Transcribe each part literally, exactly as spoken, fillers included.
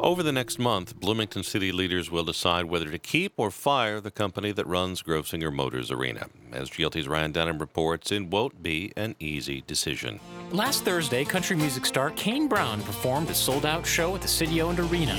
Over the next month, Bloomington City leaders will decide whether to keep or fire the company that runs Grosinger Motors Arena. As G L T's Ryan Denham reports, it won't be an easy decision. Last Thursday, country music star Kane Brown performed a sold-out show at the city-owned arena.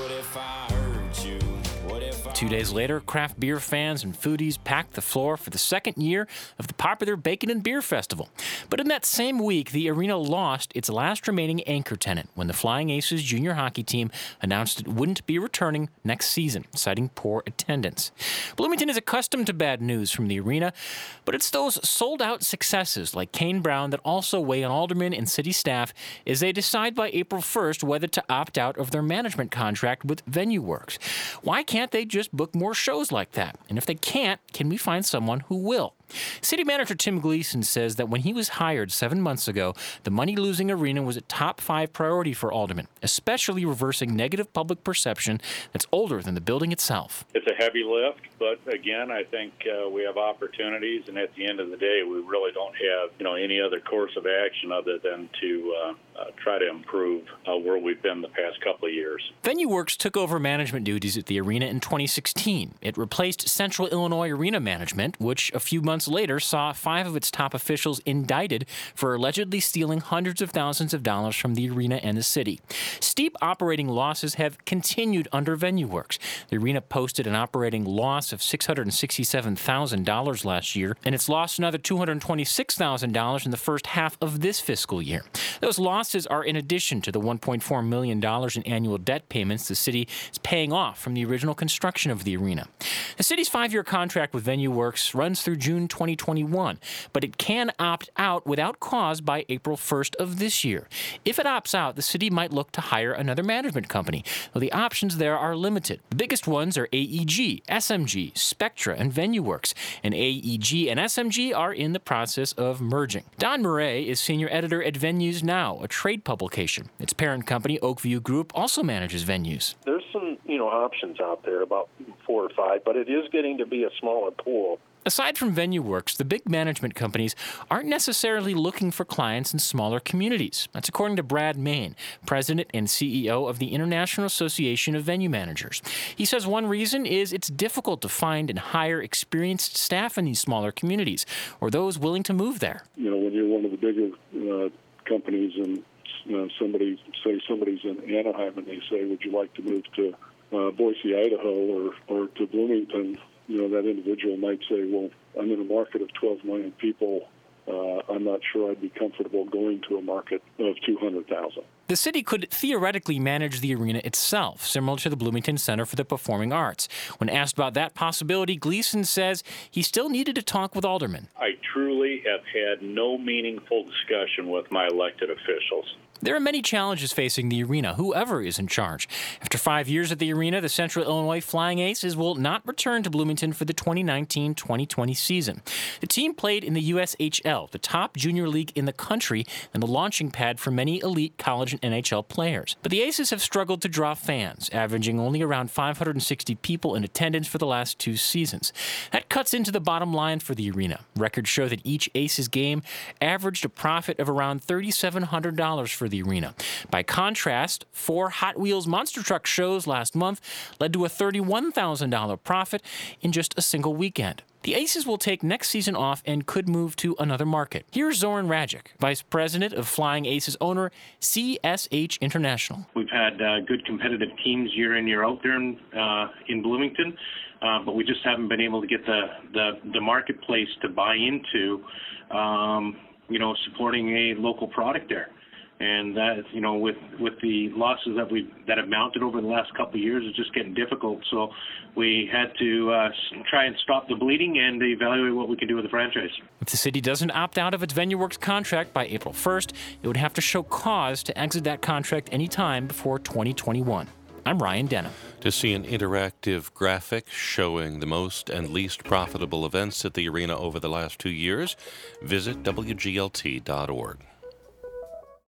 Two days later, craft beer fans and foodies packed the floor for the second year of the popular Bacon and Beer Festival. But in that same week, the arena lost its last remaining anchor tenant when the Flying Aces junior hockey team announced it wouldn't be returning next season, citing poor attendance. Bloomington is accustomed to bad news from the arena, but it's those sold-out successes like Kane Brown that also weigh on aldermen and city staff as they decide by April first whether to opt out of their management contract with VenueWorks. Why can't they just book more shows like that? And if they can't, can we find someone who will? City Manager Tim Gleason says that when he was hired seven months ago, the money-losing arena was a top five priority for aldermen, especially reversing negative public perception that's older than the building itself. It's a heavy lift, but again, I think uh, we have opportunities, and at the end of the day, we really don't have, you know, any other course of action other than to uh, uh, try to improve uh, where we've been the past couple of years. VenueWorks took over management duties at the arena in twenty sixteen. It replaced Central Illinois Arena Management, which a few months later saw five of its top officials indicted for allegedly stealing hundreds of thousands of dollars from the arena and the city. Steep operating losses have continued under VenueWorks. The arena posted an operating loss of six hundred sixty-seven thousand dollars last year, and it's lost another two hundred twenty-six thousand dollars in the first half of this fiscal year. Those losses are in addition to the one point four million dollars in annual debt payments the city is paying off from the original construction of the arena. The city's five-year contract with VenueWorks runs through June twenty twenty-one, but it can opt out without cause by April first of this year. If it opts out, the city might look to hire another management company, though the options there are limited. The biggest ones are A E G, S M G, Spectra, and VenueWorks, and A E G and S M G are in the process of merging. Don Murray is senior editor at Venues Now, a trade publication. Its parent company, Oakview Group, also manages venues. There's some, you know, options out there, about four or five, but it is getting to be a smaller pool. Aside from VenueWorks, the big management companies aren't necessarily looking for clients in smaller communities. That's according to Brad Main, president and C E O of the International Association of Venue Managers. He says one reason is it's difficult to find and hire experienced staff in these smaller communities, or those willing to move there. You know, when you're one of the bigger uh, companies and you know, somebody, say somebody's in Anaheim and they say, would you like to move to uh, Boise, Idaho, or, or to Bloomington? You know, that individual might say, well, I'm in a market of twelve million people. Uh, I'm not sure I'd be comfortable going to a market of two hundred thousand. The city could theoretically manage the arena itself, similar to the Bloomington Center for the Performing Arts. When asked about that possibility, Gleason says he still needed to talk with aldermen. I truly have had no meaningful discussion with my elected officials. There are many challenges facing the arena, whoever is in charge. After five years at the arena, the Central Illinois Flying Aces will not return to Bloomington for the twenty nineteen twenty twenty season. The team played in the U S H L, the top junior league in the country and the launching pad for many elite college and N H L players. But the Aces have struggled to draw fans, averaging only around five hundred sixty people in attendance for the last two seasons. That cuts into the bottom line for the arena. Records show that each Aces game averaged a profit of around three thousand seven hundred dollars for the arena. By contrast, four Hot Wheels monster truck shows last month led to a thirty-one thousand dollars profit in just a single weekend. The Aces will take next season off and could move to another market. Here's Zoran Rajic, Vice President of Flying Aces owner C S H International. We've had uh, good competitive teams year in, year out there in, uh, in Bloomington, uh, but we just haven't been able to get the, the, the marketplace to buy into, um, you know, supporting a local product there. And that, you know, with with the losses that we that have mounted over the last couple of years, it's just getting difficult. So we had to uh, try and stop the bleeding and evaluate what we can do with the franchise. If the city doesn't opt out of its VenueWorks contract by April first, it would have to show cause to exit that contract any time before twenty twenty-one. I'm Ryan Denham. To see an interactive graphic showing the most and least profitable events at the arena over the last two years, visit W G L T dot org.